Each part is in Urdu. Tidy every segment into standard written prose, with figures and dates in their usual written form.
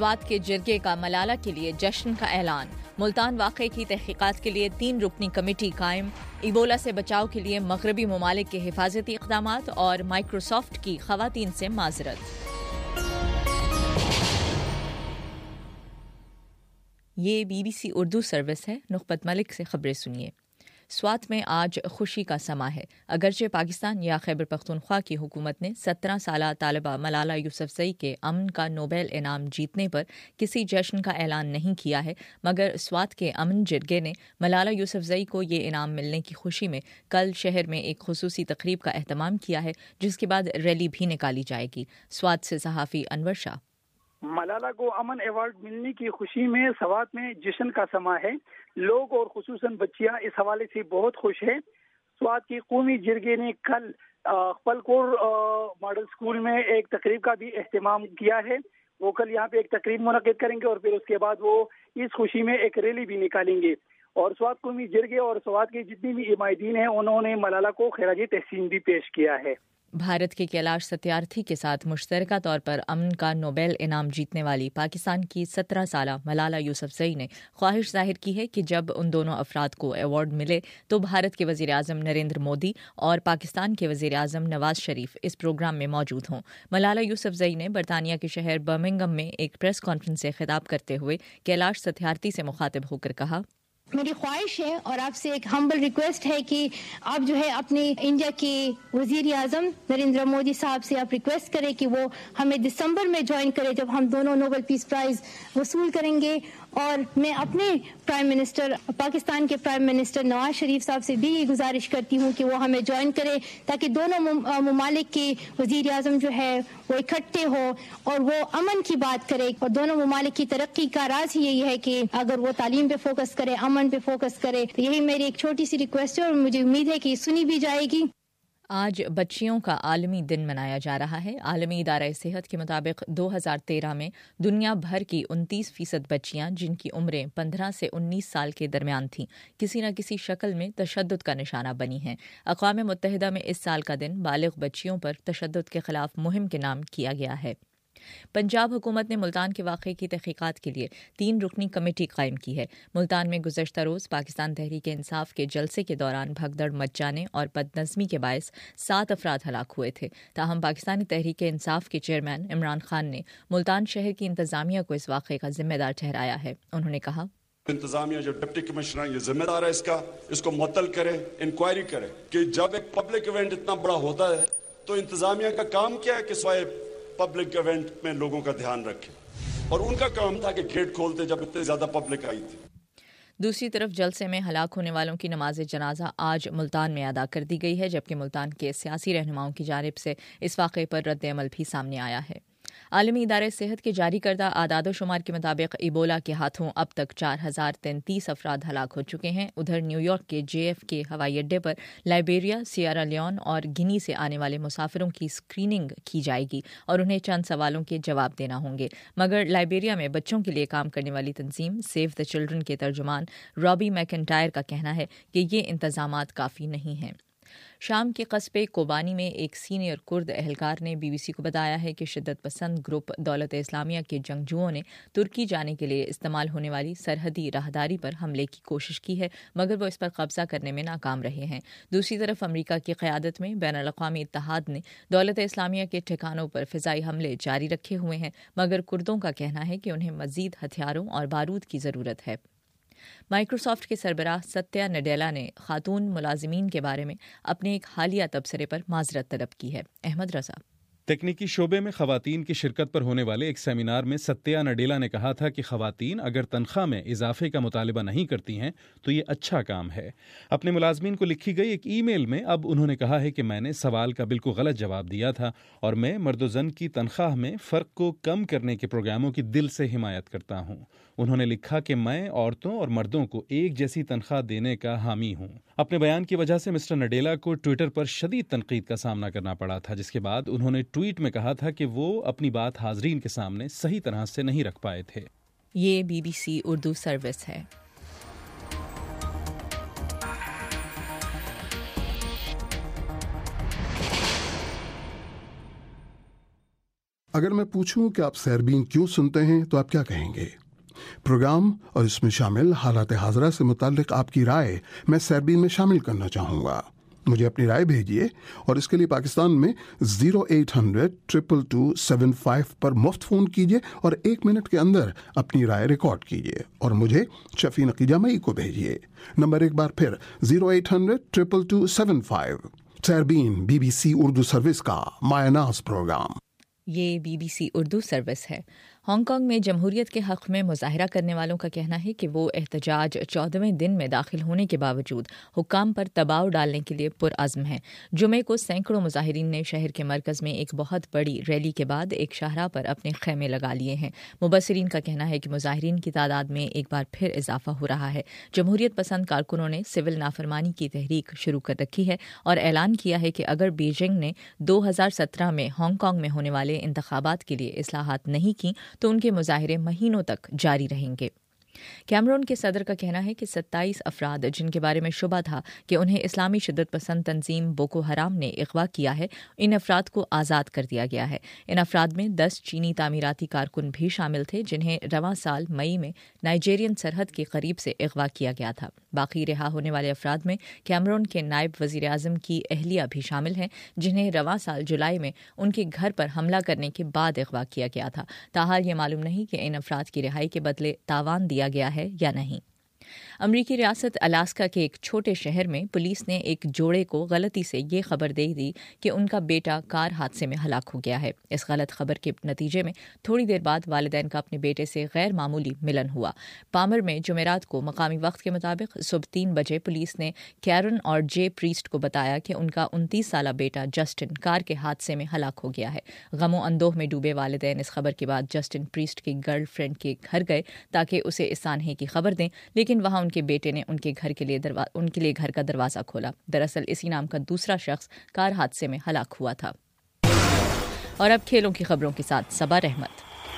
سوات کے جرگے کا ملالہ کے لیے جشن کا اعلان، ملتان واقعے کی تحقیقات کے لیے 3 رکنی کمیٹی قائم، ایبولا سے بچاؤ کے لیے مغربی ممالک کے حفاظتی اقدامات اور مائکروسافٹ کی خواتین سے معذرت۔ یہ BBC اردو سروس ہے۔ نخبت ملک سے خبریں سنیے۔ سوات میں آج خوشی کا سما ہے۔ اگرچہ پاکستان یا خیبر پختونخوا کی حکومت نے 17 سالہ طالبہ ملالہ یوسفزئی کے امن کا نوبل انعام جیتنے پر کسی جشن کا اعلان نہیں کیا ہے، مگر سوات کے امن جرگے نے ملالہ یوسفزئی کو یہ انعام ملنے کی خوشی میں کل شہر میں ایک خصوصی تقریب کا اہتمام کیا ہے، جس کے بعد ریلی بھی نکالی جائے گی۔ سوات سے صحافی انور شاہ۔ ملالہ کو امن ایوارڈ ملنے کی خوشی میں سوات میں جشن کا سما ہے۔ لوگ اور خصوصاً بچیاں اس حوالے سے بہت خوش ہیں۔ سوات کی قومی جرگے نے کل پلکور ماڈل اسکول میں ایک تقریب کا بھی اہتمام کیا ہے۔ وہ کل یہاں پہ ایک تقریب منعقد کریں گے اور پھر اس کے بعد وہ اس خوشی میں ایک ریلی بھی نکالیں گے۔ اور سوات قومی جرگے اور سوات کے جتنے بھی عمائدین ہیں انہوں نے ملالہ کو خراج تحسین بھی پیش کیا ہے۔ بھارت کے کیلاش ستیارتھی کے ساتھ مشترکہ طور پر امن کا نوبل انعام جیتنے والی پاکستان کی 17 سالہ ملالہ یوسفزئی نے خواہش ظاہر کی ہے کہ جب ان دونوں افراد کو ایوارڈ ملے تو بھارت کے وزیر اعظم نریندر مودی اور پاکستان کے وزیر اعظم نواز شریف اس پروگرام میں موجود ہوں۔ ملالہ یوسفزئی نے برطانیہ کے شہر برمنگھم میں ایک پریس کانفرنس سے خطاب کرتے ہوئے کیلاش ستیارتھی سے مخاطب ہو کر کہا، میری خواہش ہے اور آپ سے ایک ہمبل ریکویسٹ ہے کہ آپ جو ہے اپنے انڈیا کے وزیر اعظم نریندر مودی صاحب سے آپ ریکویسٹ کریں کہ وہ ہمیں دسمبر میں جوائن کرے جب ہم دونوں نوبل پیس پرائز وصول کریں گے۔ اور میں اپنے پرائم منسٹر پاکستان کے پرائم منسٹر نواز شریف صاحب سے بھی یہ گزارش کرتی ہوں کہ وہ ہمیں جوائن کرے تاکہ دونوں ممالک کے وزیر اعظم جو ہے وہ اکٹھے ہو اور وہ امن کی بات کرے۔ اور دونوں ممالک کی ترقی کا راز ہی یہی ہے کہ اگر وہ تعلیم پہ فوکس کرے، امن پہ فوکس کرے، تو یہی میری ایک چھوٹی سی ریکویسٹ ہے اور مجھے امید ہے کہ سنی بھی جائے گی۔ آج بچیوں کا عالمی دن منایا جا رہا ہے۔ عالمی ادارہ صحت کے مطابق 2013 میں دنیا بھر کی 29% بچیاں جن کی عمریں 15 سے 19 سال کے درمیان تھیں کسی نہ کسی شکل میں تشدد کا نشانہ بنی ہیں۔ اقوام متحدہ میں اس سال کا دن بالغ بچیوں پر تشدد کے خلاف مہم کے نام کیا گیا ہے۔ پنجاب حکومت نے ملتان کے واقعے کی تحقیقات کے لیے 3 رکنی کمیٹی قائم کی ہے۔ ملتان میں گزشتہ روز پاکستان تحریک انصاف کے جلسے کے دوران بھگدڑ مچ جانے اور بد نظمی کے باعث 7 افراد ہلاک ہوئے تھے۔ تاہم پاکستانی تحریک انصاف کے چیئرمین عمران خان نے ملتان شہر کی انتظامیہ کو اس واقعے کا ذمہ دار ٹھہرایا ہے۔ انہوں نے کہا، انتظامیہ جو ڈپٹی کمشنر یہ ذمہ دار ہے اس کو معطل کرے، انکوائری کرے کہ جب ایک پبلک ایونٹ اتنا بڑا ہوتا ہے تو انتظامیہ کا کام کیا ہے کہ سوائے پبلک ایونٹ میں لوگوں کا دھیان رکھے، اور ان کا کام تھا کہ گیٹ کھولتے جب اتنے زیادہ پبلک آئی تھی۔ دوسری طرف جلسے میں ہلاک ہونے والوں کی نماز جنازہ آج ملتان میں ادا کر دی گئی ہے، جبکہ ملتان کے سیاسی رہنماؤں کی جانب سے اس واقعے پر رد عمل بھی سامنے آیا ہے۔ عالمی ادارے صحت کے جاری کردہ اعداد و شمار کے مطابق ایبولا کے ہاتھوں اب تک 4033 افراد ہلاک ہو چکے ہیں۔ ادھر نیو یارک کے JFK ہوائی اڈے پر لائبیریا، سیئرا لیون اور گنی سے آنے والے مسافروں کی اسکریننگ کی جائے گی اور انہیں چند سوالوں کے جواب دینا ہوں گے، مگر لائبیریا میں بچوں کے لیے کام کرنے والی تنظیم سیو دا چلڈرن کے ترجمان رابی میکنٹائر کا کہنا ہے کہ یہ انتظامات کافی نہیں ہیں۔ شام کے قصبے کوبانی میں ایک سینئر کرد اہلکار نے BBC کو بتایا ہے کہ شدت پسند گروپ دولت اسلامیہ کے جنگجوؤں نے ترکی جانے کے لیے استعمال ہونے والی سرحدی راہداری پر حملے کی کوشش کی ہے، مگر وہ اس پر قبضہ کرنے میں ناکام رہے ہیں۔ دوسری طرف امریکہ کی قیادت میں بین الاقوامی اتحاد نے دولت اسلامیہ کے ٹھکانوں پر فضائی حملے جاری رکھے ہوئے ہیں، مگر کردوں کا کہنا ہے کہ انہیں مزید ہتھیاروں اور بارود کی ضرورت ہے۔ مائکروسافٹ کے سربراہ ستیا نڈیلا نے خاتون ملازمین کے بارے میں اپنے ایک حالیہ تبصرے پر معذرت طلب کی ہے۔ احمد رضا۔ تکنیکی شعبے میں خواتین کی شرکت پر ہونے والے ایک سیمینار میں ستیا نڈیلا نے کہا تھا کہ خواتین اگر تنخواہ میں اضافے کا مطالبہ نہیں کرتی ہیں تو یہ اچھا کام ہے۔ اپنے ملازمین کو لکھی گئی ایک ای میل میں اب انہوں نے کہا ہے کہ میں نے سوال کا بالکل غلط جواب دیا تھا اور میں مرد و زن کی تنخواہ میں فرق کو کم کرنے کے پروگراموں کی دل سے حمایت کرتا ہوں۔ انہوں نے لکھا کہ میں عورتوں اور مردوں کو ایک جیسی تنخواہ دینے کا حامی ہوں۔ اپنے بیان کی وجہ سے مسٹر نڈیلا کو ٹویٹر پر شدید تنقید کا سامنا کرنا پڑا تھا، جس کے بعد انہوں نے ٹویٹ میں کہا تھا کہ وہ اپنی بات حاضرین کے سامنے صحیح طرح سے نہیں رکھ پائے تھے۔ یہ BBC اردو سروس ہے۔ اگر میں پوچھوں کہ آپ سیربین کیوں سنتے ہیں تو آپ کیا کہیں گے؟ پروگرام اور اس میں شامل حالات حاضرہ سے متعلق آپ کی رائے میں سیربین میں شامل کرنا چاہوں گا. مجھے اپنی رائے بھیجیے اور اس کے لیے پاکستان میں 0800-222-75 پر مفت فون کیجیے اور 1 منٹ کے اندر اپنی رائے ریکارڈ کیجیے اور مجھے شفیع نقی جامعی کو بھیجیے. نمبر ایک بار پھر 0800-222-75. سیربین BBC اردو سروس کا مایہ ناز پروگرام. یہ BBC اردو سروس ہے. ہانگ کانگ میں جمہوریت کے حق میں مظاہرہ کرنے والوں کا کہنا ہے کہ وہ احتجاج 14ویں دن میں داخل ہونے کے باوجود حکام پر دباؤ ڈالنے کے لیے پرعزم ہیں. جمعے کو سینکڑوں مظاہرین نے شہر کے مرکز میں ایک بہت بڑی ریلی کے بعد ایک شاہراہ پر اپنے خیمے لگا لیے ہیں. مبصرین کا کہنا ہے کہ مظاہرین کی تعداد میں ایک بار پھر اضافہ ہو رہا ہے. جمہوریت پسند کارکنوں نے سول نافرمانی کی تحریک شروع کر رکھی ہے اور اعلان کیا ہے کہ اگر بیجنگ نے 2017 میں ہانگ کانگ میں ہونے والے انتخابات کے لیے اصلاحات نہیں کی تو ان کے مظاہرے مہینوں تک جاری رہیں گے. کیمرون کے صدر کا کہنا ہے کہ 27 افراد جن کے بارے میں شبہ تھا کہ انہیں اسلامی شدت پسند تنظیم بوکو حرام نے اغوا کیا ہے، ان افراد کو آزاد کر دیا گیا ہے. ان افراد میں 10 چینی تعمیراتی کارکن بھی شامل تھے جنہیں رواں سال مئی میں نائجیرین سرحد کے قریب سے اغوا کیا گیا تھا. باقی رہا ہونے والے افراد میں کیمرون کے نائب وزیر اعظم کی اہلیہ بھی شامل ہیں جنہیں رواں سال جولائی میں ان کے گھر پر حملہ کرنے کے بعد اغوا کیا گیا تھا. تاحال یہ معلوم نہیں کہ ان افراد کی رہائی کے بدلے تاوان دیا گیا ہے یا نہیں. امریکی ریاست الاسکا کے ایک چھوٹے شہر میں پولیس نے ایک جوڑے کو غلطی سے یہ خبر دے دی کہ ان کا بیٹا کار حادثے میں ہلاک ہو گیا ہے. اس غلط خبر کے نتیجے میں تھوڑی دیر بعد والدین کا اپنے بیٹے سے غیر معمولی ملن ہوا. پامر میں جمعرات کو مقامی وقت کے مطابق صبح 3 بجے پولیس نے کیرن اور جے پریسٹ کو بتایا کہ ان کا 29 سالہ بیٹا جسٹن کار کے حادثے میں ہلاک ہو گیا ہے. غم و اندوہ میں ڈوبے والدین اس خبر کے بعد جسٹن پریسٹ کی گرل فرینڈ کے گھر گئے تاکہ اسے اس سانحے کی خبر دیں، لیکن وہاں ان کے بیٹے نے ان کے لیے گھر کا دروازہ کھولا. دراصل اسی نام کا دوسرا شخص کار حادثے میں ہلاک ہوا تھا. اور اب کھیلوں کی خبروں کے ساتھ صبا رحمت.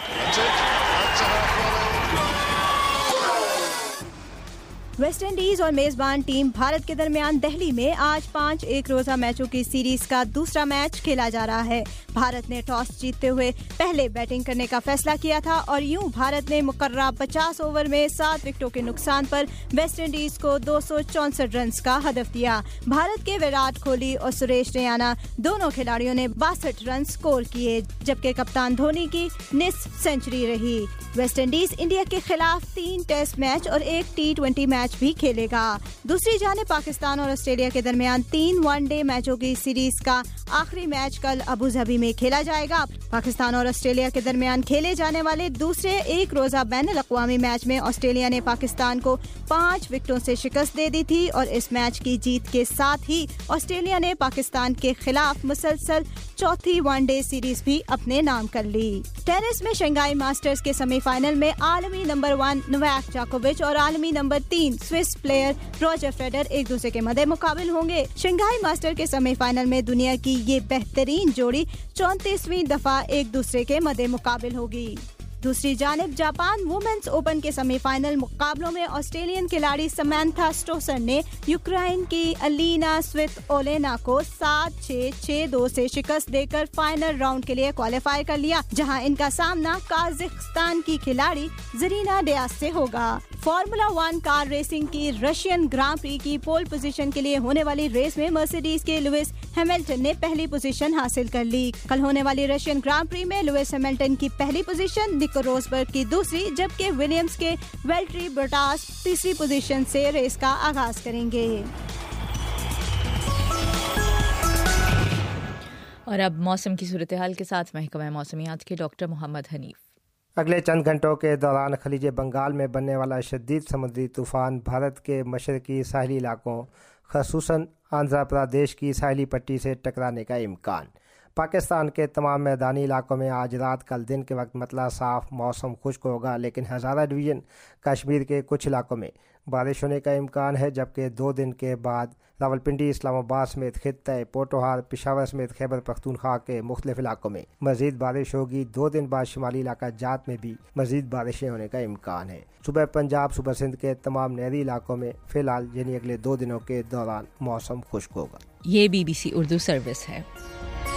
ویسٹ انڈیز اور میزبان ٹیم بھارت کے درمیان دہلی میں آج 5 ایک روزہ میچوں کی سیریز کا دوسرا میچ کھیلا جا رہا ہے. بھارت نے ٹاس جیتتے ہوئے پہلے بیٹنگ کرنے کا فیصلہ کیا تھا اور یوں بھارت نے مقررہ 50 اوور میں 7 وکٹوں کے نقصان پر ویسٹ انڈیز کو 264 رنز کا ہدف دیا. بھارت کے وراٹ کوہلی اور سریش ریانا دونوں کھلاڑیوں نے 62 رن سکور کیے جبکہ کپتان دھونی کی نصف سینچری رہی. ویسٹ انڈیز انڈیا کے خلاف 3 ٹیسٹ میچ اور 1 T20 میچ بھی کھیلے گا. دوسری جانب پاکستان اور آسٹریلیا کے درمیان 3 ون ڈے میچوں کی سیریز کا آخری میچ کل ابوظہبی میں کھیلا جائے گا. پاکستان اور آسٹریلیا کے درمیان کھیلے جانے والے دوسرے ایک روزہ بین الاقوامی میچ میں آسٹریلیا نے پاکستان کو 5 وکٹوں سے شکست دے دی تھی اور اس میچ کی جیت کے ساتھ ہی آسٹریلیا نے پاکستان کے خلاف مسلسل چوتھی ون ڈے سیریز بھی اپنے نام کر لی. ٹینس میں شنگھائی ماسٹرز کے سیمی فائنل میں عالمی نمبر 1 نوواک جوکووچ اور عالمی نمبر 3 سوئس پلیئر روجر فیڈرر ایک دوسرے کے مدِ مقابل ہوں گے. شنگھائی ماسٹر کے سیمی فائنل میں دنیا کی یہ بہترین جوڑی 34ویں دفعہ ایک دوسرے کے مدِ مقابل ہوگی. دوسری جانب جاپان وومنز اوپن کے سیمی فائنل مقابلوں میں آسٹریلین کھلاڑی سمانتھا سٹوسر نے یوکرائن کی الینا سویتولینا کو 7-6, 6-2 سے شکست دے کر فائنل راؤنڈ کے لیے کوالیفائی کر لیا جہاں ان کا سامنا قازقستان کی کھلاڑی زرینا ڈیاز سے ہوگا. فارمولا 1 کار ریسنگ کی رشین گراں پری کی پول پوزیشن کے لیے ہونے والی ریس میں مرسیڈیز کے لوئس ہیملٹن نے پہلی پوزیشن حاصل کر لی. کل ہونے والی رشین گراں پری میں لوئس ہیملٹن کی پہلی پوزیشن، نیکو روزبرگ کی دوسری، جبکہ ولیمز کے ویلٹری بوٹاس تیسری پوزیشن سے ریس کا آغاز کریں گے. اور اب موسم کی صورتحال کے ساتھ محکمہ موسمیات کے ڈاکٹر محمد حنیف. اگلے چند گھنٹوں کے دوران خلیج بنگال میں بننے والا شدید سمندری طوفان بھارت کے مشرقی ساحلی علاقوں خصوصاً آندھرا پردیش کی ساحلی پٹی سے ٹکرانے کا امکان. پاکستان کے تمام میدانی علاقوں میں آج رات کل دن کے وقت مطلع صاف موسم خشک ہوگا، لیکن ہزارہ ڈویژن کشمیر کے کچھ علاقوں میں بارش ہونے کا امکان ہے، جبکہ 2 دن کے بعد راولپنڈی، اسلام آباد سمیت خطۂ پوٹوہار، پشاور سمیت خیبر پختونخوا کے مختلف علاقوں میں مزید بارش ہوگی. 2 دن بعد شمالی علاقہ جات میں بھی مزید بارشیں ہونے کا امکان ہے. صوبہ پنجاب، صوبہ سندھ کے تمام نہری علاقوں میں فی الحال یعنی اگلے 2 دنوں کے دوران موسم خشک ہوگا. یہ BBC اردو سروس ہے.